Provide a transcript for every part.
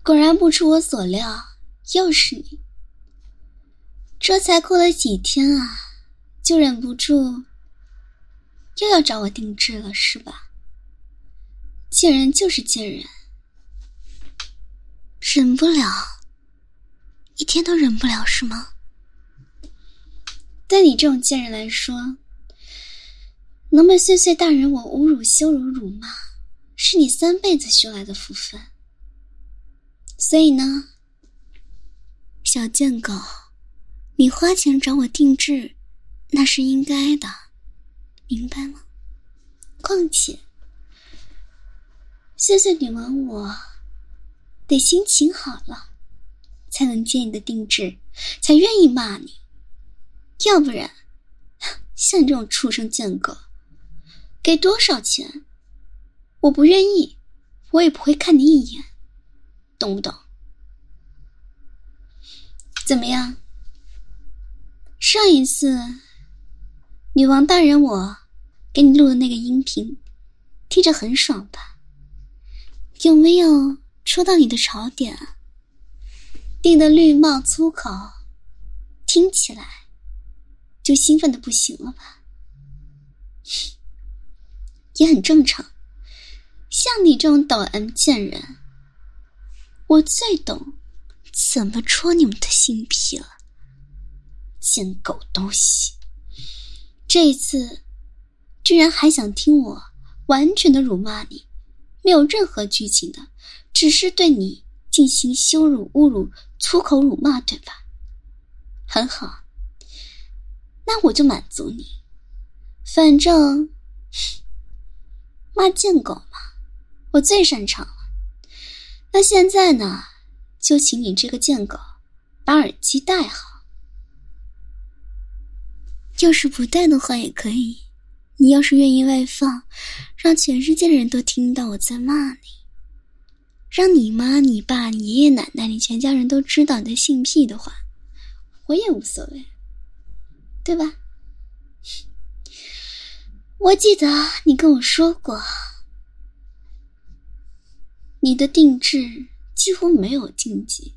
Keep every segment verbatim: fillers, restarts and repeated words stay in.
果然不出我所料，又是你。这才过了几天啊，就忍不住又要找我定制了是吧？见人就是见人，忍不了，一天都忍不了是吗？对你这种贱人来说，能被岁岁大人我侮辱羞辱辱骂，是你三辈子修来的福分。所以呢，小贱狗，你花钱找我定制，那是应该的，明白吗？况且，岁岁女王我得心情好了，才能接你的定制，才愿意骂你。要不然，像你这种畜生贱狗，给多少钱，我不愿意，我也不会看你一眼，懂不懂？怎么样？上一次女王大人我给你录的那个音频，听着很爽吧？有没有戳到你的槽点啊？定的绿帽粗口，听起来就兴奋的不行了吧？也很正常，像你这种抖 M 贱人，我最懂怎么戳你们的心脾了。贱狗东西，这一次居然还想听我完全的辱骂你，没有任何剧情的，只是对你进行羞辱、侮辱、粗口辱骂，对吧？很好，那我就满足你。反正骂贱狗嘛，我最擅长了。那现在呢，就请你这个贱狗把耳机戴好。要是不戴的话也可以，你要是愿意外放，让全世界的人都听到我在骂你，让你妈、你爸、你爷爷奶奶、你全家人都知道你的性癖的话，我也无所谓，对吧？我记得你跟我说过，你的定制几乎没有禁忌。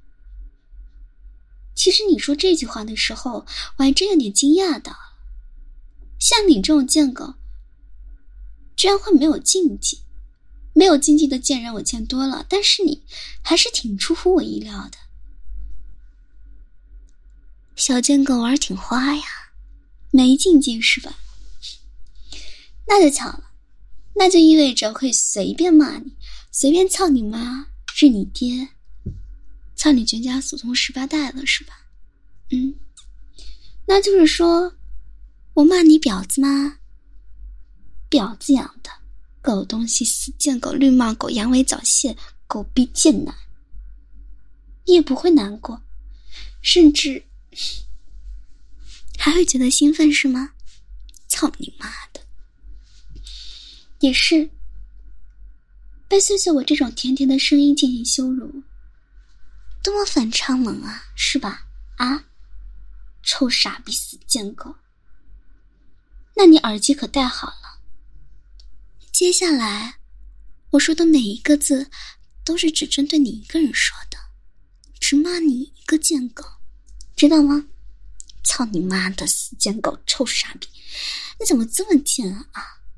其实你说这句话的时候，我还真有点惊讶的。像你这种贱狗，居然会没有禁忌。没有禁忌的贱人我见多了，但是你还是挺出乎我意料的。小贱狗玩挺花呀，没禁忌是吧？那就巧了，那就意味着会随便骂你，随便操你妈，日你爹，操你全家祖宗十八代了是吧？嗯，那就是说我骂你婊子吗？婊子养的狗东西，死贱狗，绿帽狗，阳痿早泄，狗逼贱男，你也不会难过，甚至还会觉得兴奋是吗？操你妈的！也是，被碎碎我这种甜甜的声音进行羞辱，多么反差萌啊，是吧？啊，臭傻逼死贱狗！那你耳机可戴好了。接下来我说的每一个字都是只针对你一个人说的，只骂你一个贱狗，知道吗？操你妈的死贱狗，臭傻逼，你怎么这么贱啊？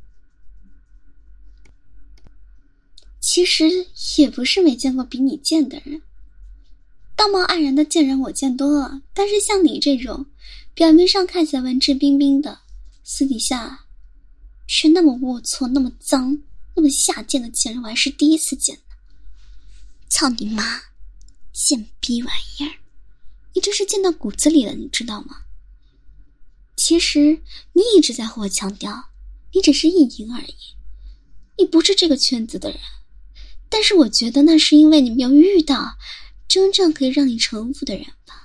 其实也不是没见过比你贱的人，道貌岸然的贱人我见多了，但是像你这种表面上看起来文质彬彬的，私底下却那么龌龊、那么脏、那么下贱的贱人，我还是第一次见的。操你妈，贱逼玩意儿！你这是贱到骨子里了，你知道吗？其实你一直在和我强调，你只是意淫而已，你不是这个圈子的人。但是我觉得那是因为你没有遇到真正可以让你臣服的人吧。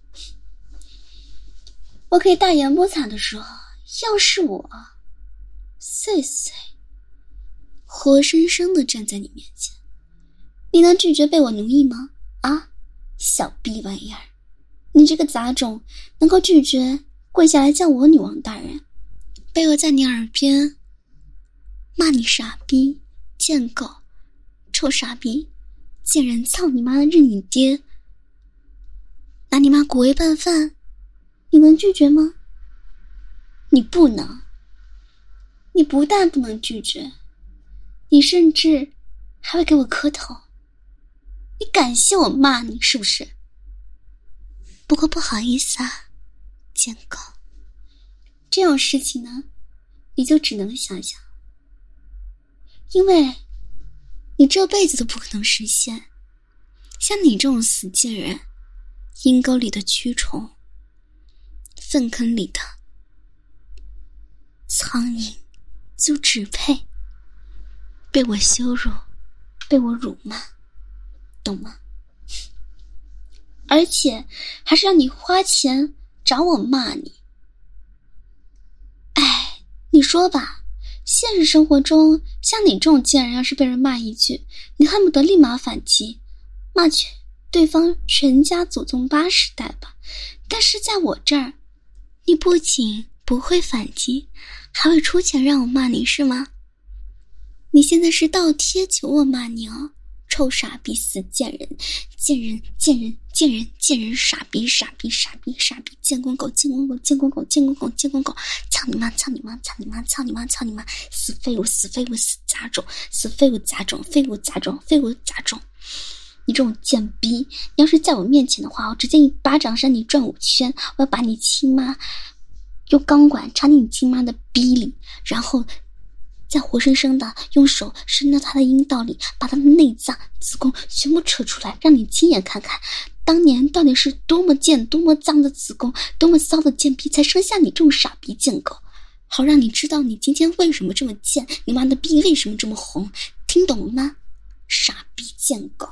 我可以大言不惭地说，要是我碎碎活生生地站在你面前，你能拒绝被我奴役吗？啊，小逼玩意儿，你这个杂种能够拒绝跪下来叫我女王大人，被我在你耳边骂你傻逼、贱狗、臭傻逼， 贱人，操你妈的日你爹，拿你妈骨灰拌饭，你能拒绝吗？你不能。你不但不能拒绝，你甚至还会给我磕头。你感谢我骂你是不是？不过不好意思啊，贱狗，这种事情呢，你就只能想想，因为你这辈子都不可能实现。像你这种死贱人，阴沟里的蛆虫，粪坑里的苍蝇，就只配被我羞辱，被我辱骂，懂吗？而且还是让你花钱找我骂你。哎，你说吧，现实生活中像你这种贱人，要是被人骂一句，你恨不得立马反击，骂去对方全家祖宗八十代吧。但是在我这儿，你不仅不会反击，还会出钱让我骂你是吗？你现在是倒贴求我骂你哦，臭傻逼死贱人，贱人贱人贱人贱人，傻逼傻逼傻逼傻逼，贱公狗贱公狗贱公狗贱公狗贱公狗，操你妈操你妈操你妈操你妈操你妈，死废物死废物死杂种死废物杂种废物杂种废物杂种，你这种贱逼，你要是在我面前的话，我直接一巴掌扇你转五圈，我要把你亲妈用钢管插进你亲妈的逼里，然后再活生生的用手伸到他的阴道里，把他的内脏子宫全部扯出来，让你亲眼看看当年到底是多么贱多么脏的子宫，多么骚的贱逼才生下你这种傻逼贱狗，好让你知道你今天为什么这么贱，你妈的逼为什么这么红，听懂了吗？傻逼贱狗。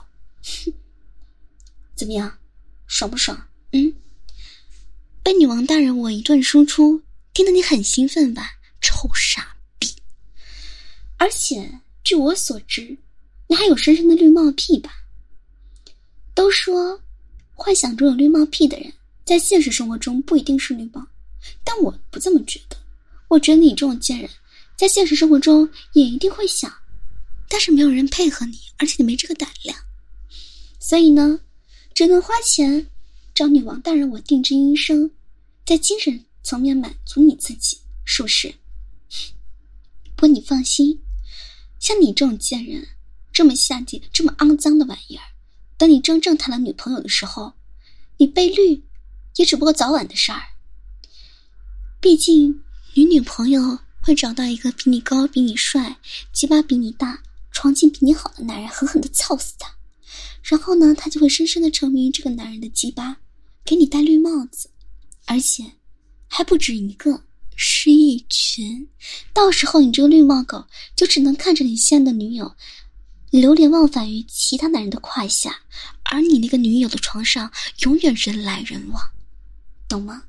怎么样，爽不爽？嗯，被女王大人我一顿输出，听得你很兴奋吧？臭傻逼！而且据我所知，你还有深深的绿帽癖吧？都说幻想中有绿帽癖的人在现实生活中不一定是绿帽，但我不这么觉得。我觉得你这种贱人在现实生活中也一定会想，但是没有人配合你，而且你没这个胆量，所以呢只能花钱找女王大人我定制医生，在精神层面满足你自己，是不是？不过你放心，像你这种贱人，这么下贱这么肮脏的玩意儿，等你真正谈了女朋友的时候，你被绿也只不过早晚的事儿。毕竟女女朋友会找到一个比你高比你帅鸡巴比你大床技比你好的男人，狠狠地操死他，然后呢他就会深深地沉迷于这个男人的鸡巴，给你戴绿帽子，而且还不止一个，是一群。到时候你这个绿帽狗就只能看着你现在的女友流连忘返于其他男人的胯下，而你那个女友的床上永远人来人往，懂吗？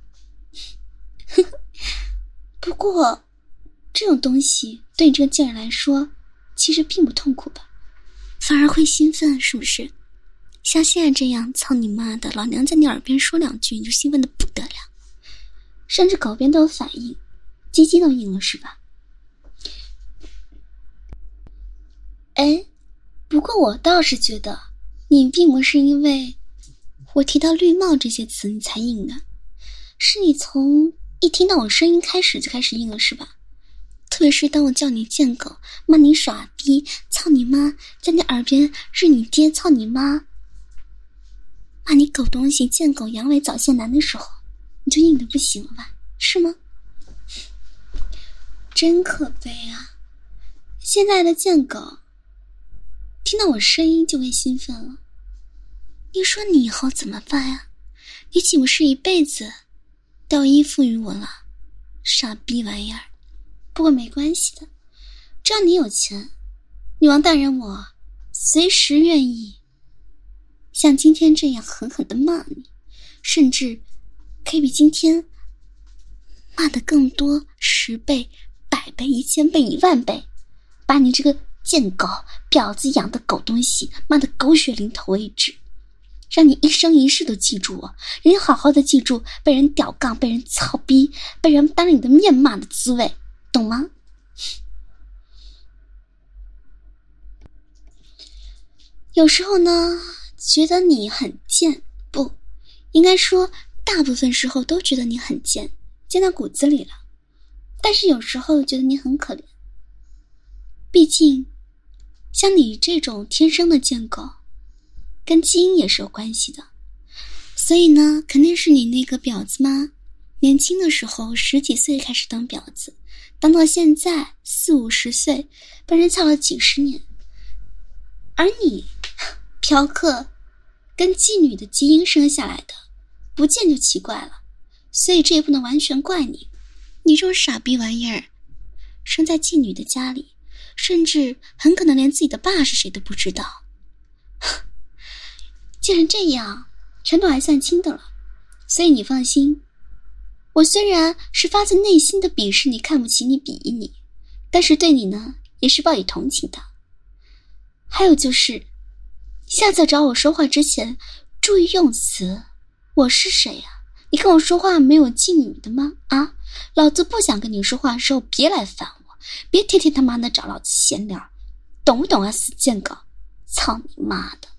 不过这种东西对你这个贱人来说其实并不痛苦吧，反而会兴奋，是不是？像现在这样，操你妈的，老娘在你耳边说两句你就兴奋的不得了，甚至狗边都有反应，鸡鸡都硬了是吧？哎，不过我倒是觉得你并不是因为我提到绿帽这些词你才硬的，是你从一听到我声音开始就开始硬了是吧？特别是当我叫你贱狗，骂你耍逼，操你妈，在你耳边日你爹，操你妈，骂你狗东西贱狗阳痿早泄男的时候，你就硬得不行了吧？是吗？真可悲啊，现在的贱狗听到我声音就会兴奋了，你说你以后怎么办呀？你岂不是一辈子都要依附于我了？傻逼玩意儿！不过没关系的，只要你有钱，女王大人我随时愿意像今天这样狠狠地骂你，甚至可以比今天骂得更多，十倍百倍一千倍一万倍，把你这个贱狗婊子养的狗东西骂得狗血淋头为止，让你一生一世都记住我，人好好的记住被人屌杠被人操逼被人当着你的面骂的滋味，懂吗？ 有时候呢，觉得你很贱，不，应该说大部分时候都觉得你很贱，贱到骨子里了。但是有时候觉得你很可怜，毕竟像你这种天生的贱狗，跟基因也是有关系的。所以呢，肯定是你那个婊子妈年轻的时候十几岁开始当婊子，当到现在四五十岁，被人操了几十年。而你嫖客跟妓女的基因生下来的，不见就奇怪了。所以这也不能完全怪你，你这种傻逼玩意儿，生在妓女的家里，甚至很可能连自己的爸是谁都不知道。既然这样，程度还算轻的了，所以你放心，我虽然是发自内心的鄙视你、看不起你、鄙夷你，但是对你呢，也是抱以同情的。还有就是，下次找我说话之前，注意用词。我是谁呀、啊？你跟我说话没有敬语的吗？啊，老子不想跟你说话的时候，别来烦我，别天天他妈的找老子闲聊，懂不懂啊？死贱狗，操你妈的！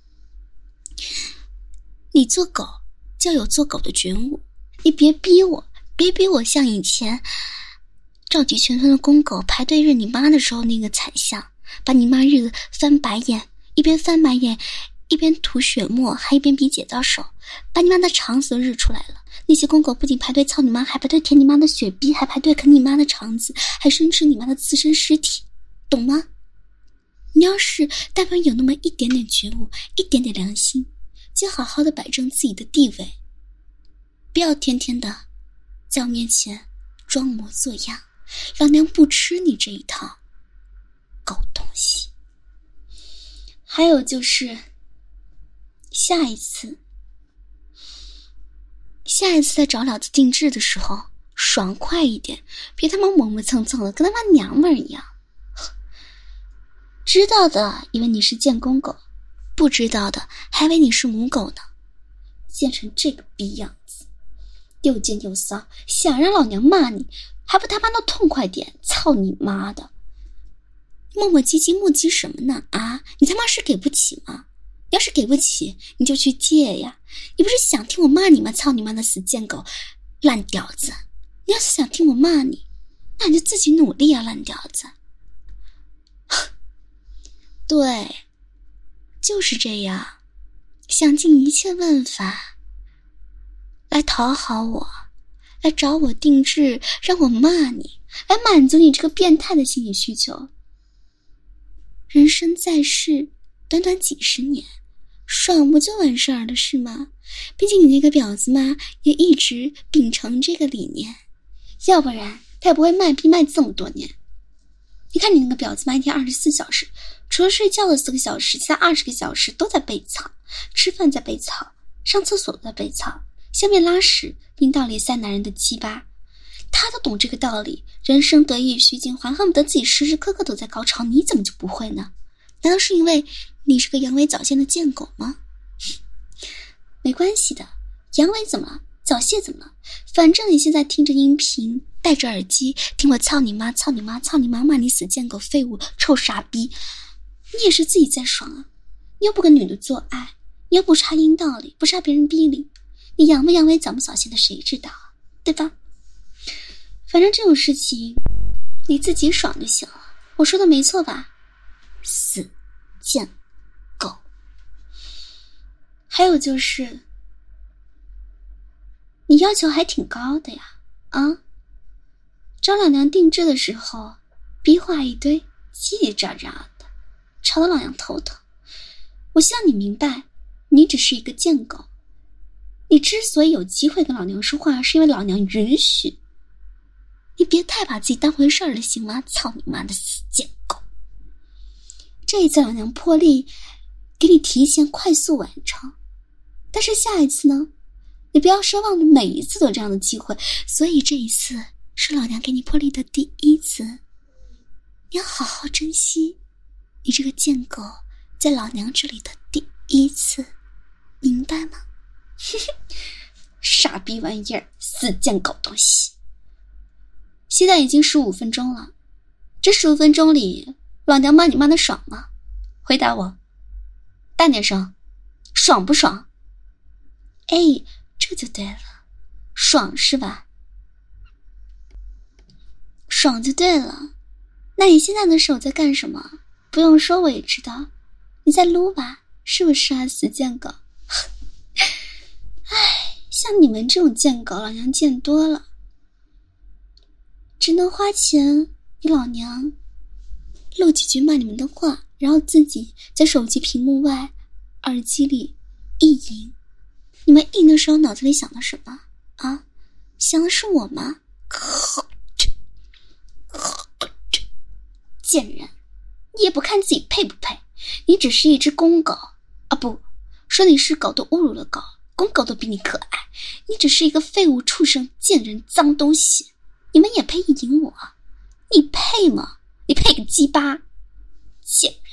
你做狗就有做狗的觉悟，你别逼我，别逼我像以前召集全村的公狗排队认你妈的时候那个惨相，把你妈日得翻白眼，一边翻白眼一边吐血沫，还一边比剪刀手，把你妈的肠子都日出来了。那些公狗不仅排队操你妈，还排队舔你妈的血逼，还排队啃你妈的肠子，还生吃你妈的自身尸体，懂吗？你要是但凡有那么一点点觉悟，一点点良心，就好好的摆正自己的地位，不要天天的在我面前装模作样，老娘不吃你这一套狗东西。还有就是下一次下一次在找老子定制的时候爽快一点，别他妈磨磨蹭蹭的跟他妈娘们儿一样。知道的以为你是贱公狗，不知道的还以为你是母狗呢。贱成这个逼样子，又贱又骚，想让老娘骂你还不他妈的痛快点，操你妈的！磨磨唧唧磨叽什么呢？啊，你他妈是给不起吗？要是给不起你就去借呀，你不是想听我骂你吗？操你妈的死贱狗烂屌子！你要是想听我骂你，那你就自己努力啊，烂屌子！对，就是这样，想尽一切办法来讨好我，来找我定制，让我骂你，来满足你这个变态的心理需求。人生在世短短几十年，爽不就完事儿了是吗？毕竟你那个婊子妈也一直秉承这个理念，要不然他也不会卖逼卖这么多年。你看你那个婊子妈一天二十四小时，除了睡觉的四个小时，其他二十个小时都在被操，吃饭在被操，上厕所在被操，下面拉屎阴道里塞男人的鸡巴，他都懂这个道理，人生得意须尽欢，恨不得自己时时刻刻都在高潮，你怎么就不会呢？难道是因为你是个阳痿早泄的贱狗吗？没关系的，阳痿怎么了？早泄怎么了？反正你现在听着音频，戴着耳机听我操你妈操你妈操你妈骂你死贱狗废物臭傻逼，你也是自己在爽啊。你又不跟女的做爱，你又不插阴道里，不插别人逼里，你阳不阳痿早不早泄的谁知道啊，对吧？反正这种事情你自己爽就行了，我说的没错吧？死贱狗。还有就是你要求还挺高的呀，啊，找老娘定制的时候逼话一堆，叽叽喳喳的，吵得老娘头疼。我希望你明白，你只是一个贱狗，你之所以有机会跟老娘说话，是因为老娘允许。你别太把自己当回事儿了，行吗？操你妈的死贱狗！这一次老娘破例给你提前快速完成，但是下一次呢，你不要奢望每一次都有这样的机会，所以这一次是老娘给你破例的第一次，你要好好珍惜你这个贱狗在老娘这里的第一次，明白吗？傻逼玩意儿，死贱狗东西！现在已经十五分钟了，这十五分钟里，老娘骂你骂的爽吗？回答我。 大点声，爽不爽？哎，这就对了，爽是吧？爽就对了。那你现在的手在干什么？不用说我也知道，你在撸吧，是不是啊，死贱狗？唉，像你们这种贱狗，老娘见多了，只能花钱给老娘录几句骂你们的话，然后自己在手机屏幕外耳机里意淫。你们意淫的时候脑子里想的什么啊？想的是我吗？贱人，你也不看自己配不配，你只是一只公狗啊！不说你是狗都侮辱了狗，公狗都比你可爱，你只是一个废物畜生贱人脏东西，你们也配意淫我？你配吗？你配个鸡巴，贱人！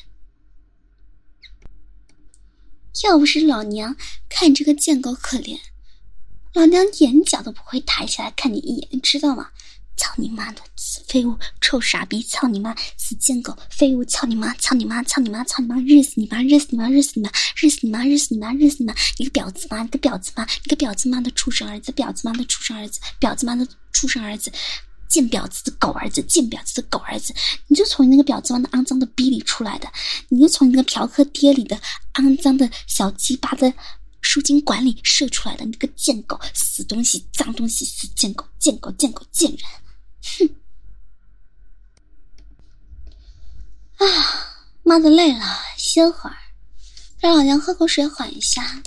要不是老娘看这个贱狗可怜，老娘眼角都不会抬起来看你一眼，你知道吗？操你妈的死废物，臭傻逼，操你妈死贱狗，废物，操你妈，操你妈，操你妈，操你妈，日死你妈，日死你妈，日死你妈，日死你妈，日死你妈，日死你妈，你个婊子妈，你个婊子妈，你个婊子妈的畜生儿子，婊子妈的畜生儿子，婊子妈的畜生儿子，贱婊子的狗儿子，贱婊子的狗儿子，你就从你那个婊子妈的肮脏的逼里出来的，你就从你那个嫖客爹里的肮脏的小鸡巴的输精管里射出来的，你个贱狗，死东西，脏东西，死贱狗，贱狗，贱狗，贱人！哼！啊，妈的累了，歇会儿，让老娘喝口水缓一下。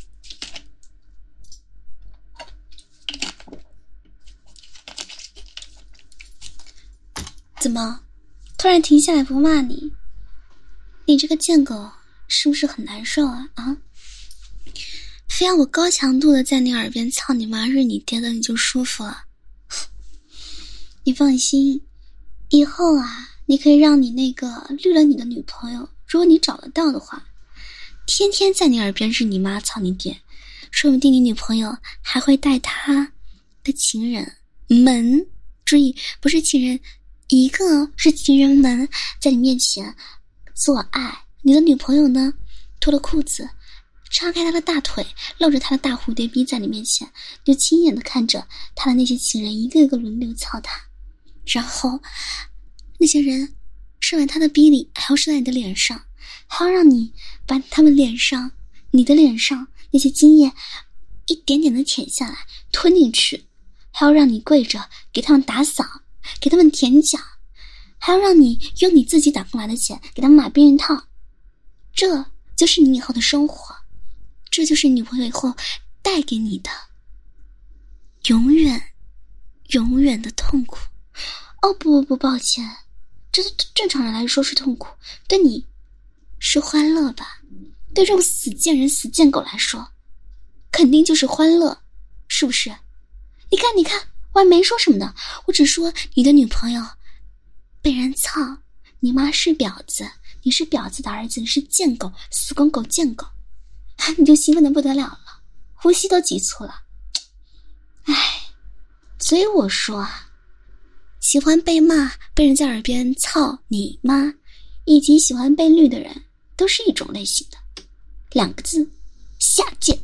怎么，突然停下来不骂你？你这个贱狗是不是很难受啊？啊！非要我高强度的在你耳边操你妈日你爹的你就舒服了？你放心，以后啊，你可以让你那个绿了你的女朋友，如果你找得到的话，天天在你耳边日你妈操你爹，说不定你女朋友还会带她的情人们，注意不是情人，一个是情人们在你面前做爱，你的女朋友呢脱了裤子，叉开她的大腿，露着她的大蝴蝶逼在你面前，就亲眼的看着她的那些情人一个个轮流操她，然后那些人射完他的逼里，还要射在你的脸上，还要让你把他们脸上你的脸上那些精液一点点的舔下来吞进去，还要让你跪着给他们打扫，给他们舔脚，还要让你用你自己打工来的钱给他们买避孕套。这就是你以后的生活，这就是你女朋友以后带给你的永远永远的痛苦。哦不不不，抱歉，这对正常人来说是痛苦，对你是欢乐吧？对这种死贱人死贱狗来说肯定就是欢乐，是不是？你看你看，我还没说什么呢，我只说你的女朋友被人操，你妈是婊子，你是婊子的儿子，你是贱狗，死公狗贱狗，你就兴奋得不得了了，呼吸都急促了。唉，所以我说啊，喜欢被骂被人在耳边操你妈，以及喜欢被绿的人都是一种类型的，两个字，下贱。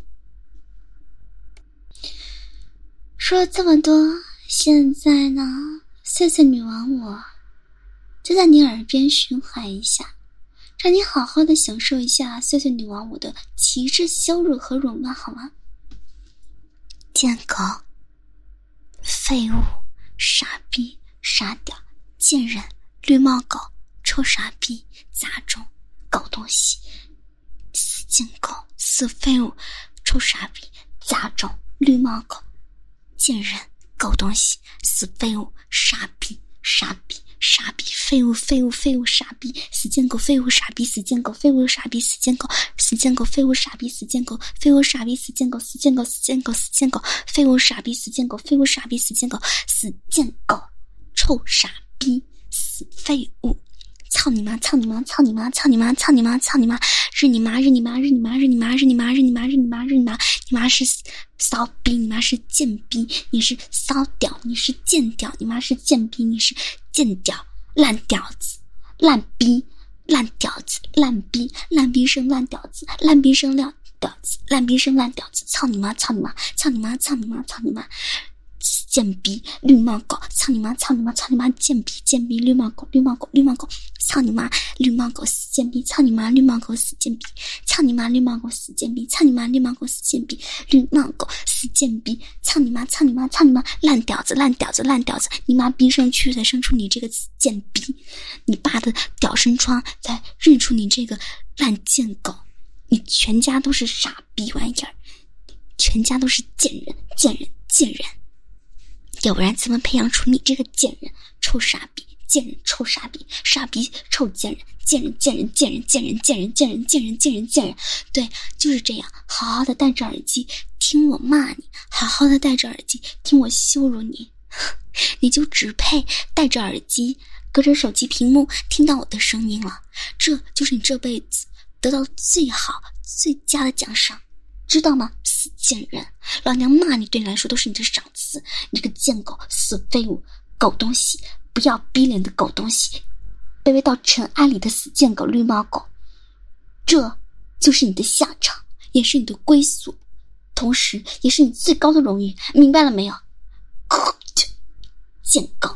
说了这么多，现在呢，碎碎女王我就在你耳边循环一下，让你好好的享受一下碎碎女王我的极致羞辱和辱骂，好吗？贱狗，废物，傻逼，傻屌，贱人，绿帽狗，臭傻逼，杂种，狗东西，死贱狗，死废物，臭傻逼，杂种，绿帽狗，贱人，狗东西，死废物，傻逼，傻逼，傻逼，废物，废物，废物，傻逼，死贱狗，废物，傻逼，死贱狗，废物，傻逼，死贱狗，死贱狗，废物，傻逼，死贱狗，废物，傻逼，死贱狗，死贱狗，死贱狗，死贱狗，废物，傻逼，死贱狗，废物，傻逼，死贱狗，死贱狗，臭傻逼，死废物，操你妈，操你妈，操你妈，操你妈，操你妈，操你妈，日你妈，日你妈，日你妈，日你妈，日你妈，日你妈，日你妈，日你妈，你妈是骚逼，你妈是贱逼，你是骚屌，你是贱屌，你妈是贱逼，你是贱屌，烂屌子，烂逼， 烂屌子，烂逼，烂逼生烂屌子，烂逼生烂屌子，烂逼生烂屌子，操你妈，操你妈，操你妈，操你妈，操你妈，贱逼绿帽狗，操你妈，操你妈，操你妈，贱逼贱逼绿帽狗，绿帽狗，绿帽狗，操你妈，绿帽狗死贱逼，操你妈，绿帽狗死贱逼，操你妈，绿帽狗死贱逼，操你妈，绿帽狗死贱逼，绿帽狗死贱逼，操你妈，操你妈，操你妈，烂屌子，烂屌子，烂屌子，你妈逼生蛆才生出你这个死贱逼，你爸的屌生疮才认出你这个烂贱狗，你全家都是傻逼玩意儿，全家都是贱人，贱人，贱人。要不然怎么培养出你这个贱人，臭傻逼，贱人，臭傻逼，傻逼，臭贱人，贱人，贱人，贱人，贱人，贱人，贱人，贱人，贱人，贱人，对，就是这样，好好的戴着耳机听我骂你，好好的戴着耳机听我羞辱你，你就只配戴着耳机隔着手机屏幕听到我的声音了，这就是你这辈子得到最好最佳的奖赏，知道吗？死贱人，老娘骂你对你来说都是你的赏赐，你这个贱狗，死废物，狗东西，不要逼脸的狗东西，卑微到尘埃里的死贱狗，绿帽狗，这就是你的下场，也是你的归宿，同时也是你最高的荣誉，明白了没有？贱狗。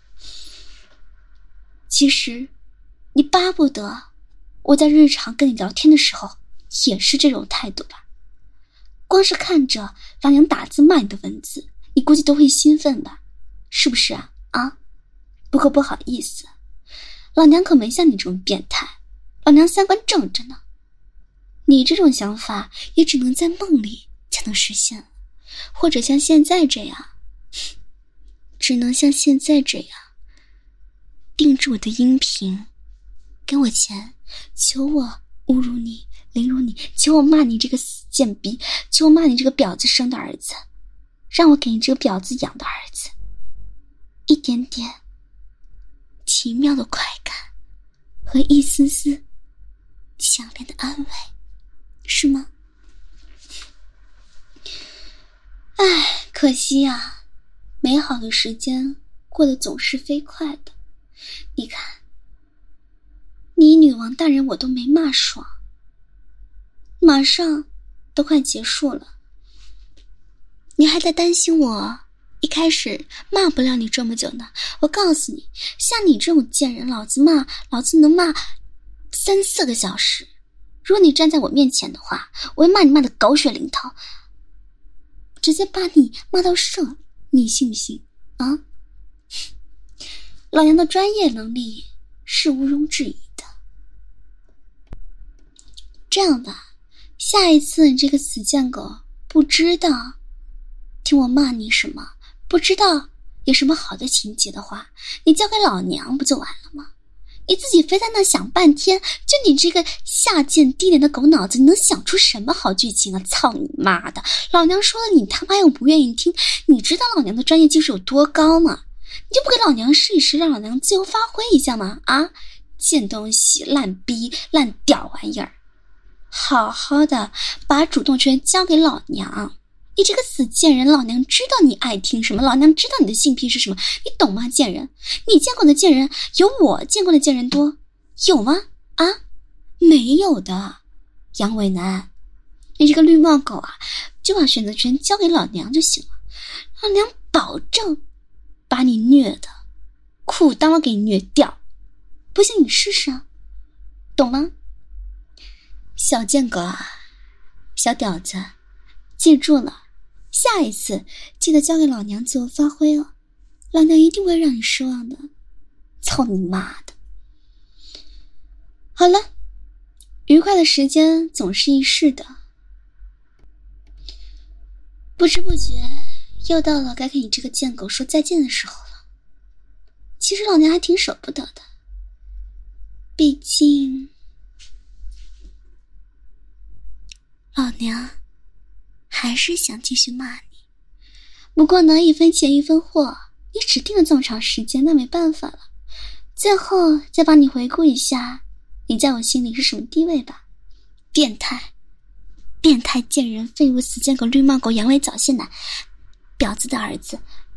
其实你巴不得我在日常跟你聊天的时候也是这种态度吧，光是看着老娘打字骂你的文字，你估计都会兴奋吧，是不是啊？啊，不过不好意思，老娘可没像你这种变态，老娘三观正着呢，你这种想法也只能在梦里才能实现，或者像现在这样，只能像现在这样定制我的音频，给我钱，求我侮辱你，凌辱你，求我骂你这个死贱逼，求我骂你这个婊子生的儿子，让我给你这个婊子养的儿子一点点奇妙的快感和一丝丝强烈的安慰，是吗？唉，可惜啊，美好的时间过得总是飞快的，你看你女王大人我都没骂爽，马上都快结束了，你还在担心我一开始骂不了你这么久呢。我告诉你，像你这种贱人，老子骂老子能骂三四个小时，如果你站在我面前的话，我会骂你骂的狗血淋头，直接把你骂到射，你信不信啊？老娘的专业能力是毋庸置疑的。这样吧，下一次你这个死贱狗不知道听我骂你什么，不知道有什么好的情节的话，你交给老娘不就完了吗？你自己非在那想半天，就你这个下贱低廉的狗脑子，你能想出什么好剧情啊？操你妈的，老娘说了你他妈又不愿意听，你知道老娘的专业技术有多高吗？你就不给老娘试一试，让老娘自由发挥一下吗？啊，贱东西，烂逼，烂屌玩意儿，好好的把主动权交给老娘。你这个死贱人，老娘知道你爱听什么，老娘知道你的性癖是什么，你懂吗？贱人，你见过的贱人有我见过的贱人多，有吗？啊，没有的。杨伟南，你这个绿帽狗啊，就把选择权交给老娘就行了，老娘保证把你虐的裤裆都给你虐掉，不信你试试啊，懂吗？小贱狗啊，小屌子，记住了，下一次记得交给老娘自由发挥哦，老娘一定不会让你失望的，操你妈的！好了，愉快的时间总是易逝的，不知不觉又到了该跟你这个贱狗说再见的时候了。其实老娘还挺舍不得的，毕竟老娘还是想继续骂你，不过呢，一分钱一分货，你只定了这么长时间，那没办法了。最后再帮你回顾一下你在我心里是什么地位吧。变态，变态贱人，废物，死贱狗，绿帽狗，阳痿早泄奶，婊子的儿子，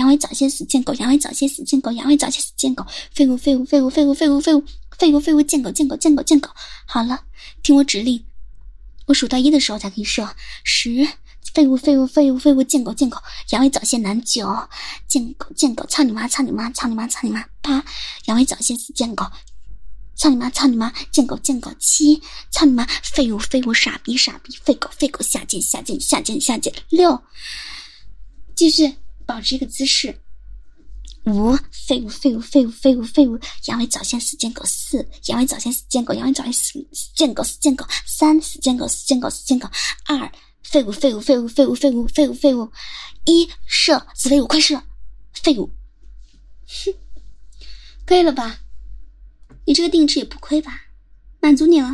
阳痿早泄死贱狗，阳痿早泄死贱狗，阳痿早泄死贱狗，废物废物废物废物废物废物废物废物贱狗贱狗贱狗贱狗。好了，听我指令，我数到一的时候才可以射。十，废物废物废物废物贱狗贱狗，阳痿早泄男。九，贱狗贱狗，操你妈操你妈操你妈操你妈。八，阳痿早泄死贱狗，操你妈操你妈，贱狗贱狗。七，操你妈，废物废物傻逼傻逼，废狗废狗，下贱下贱下贱下贱。六，继续保持一个姿势。五，废物废物废物废物废物，阳痿早泄死贱狗。四，阳痿早泄死贱狗，阳痿早泄死贱狗死贱狗。三，死贱狗死贱狗死贱狗。二，废物废物废物废物废物废物废物。一，射死废物，快射，废物。哼，可以了吧？你这个定制也不亏吧？满足你了。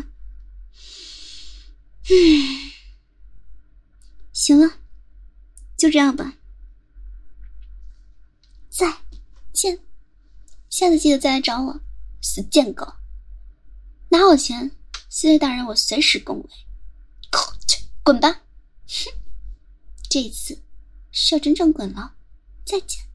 嗯，行了，就这样吧。再见，下次记得再来找我，死贱狗！拿我钱，四位大人我随时恭维。滚吧！哼，这一次是要真正滚了。再见。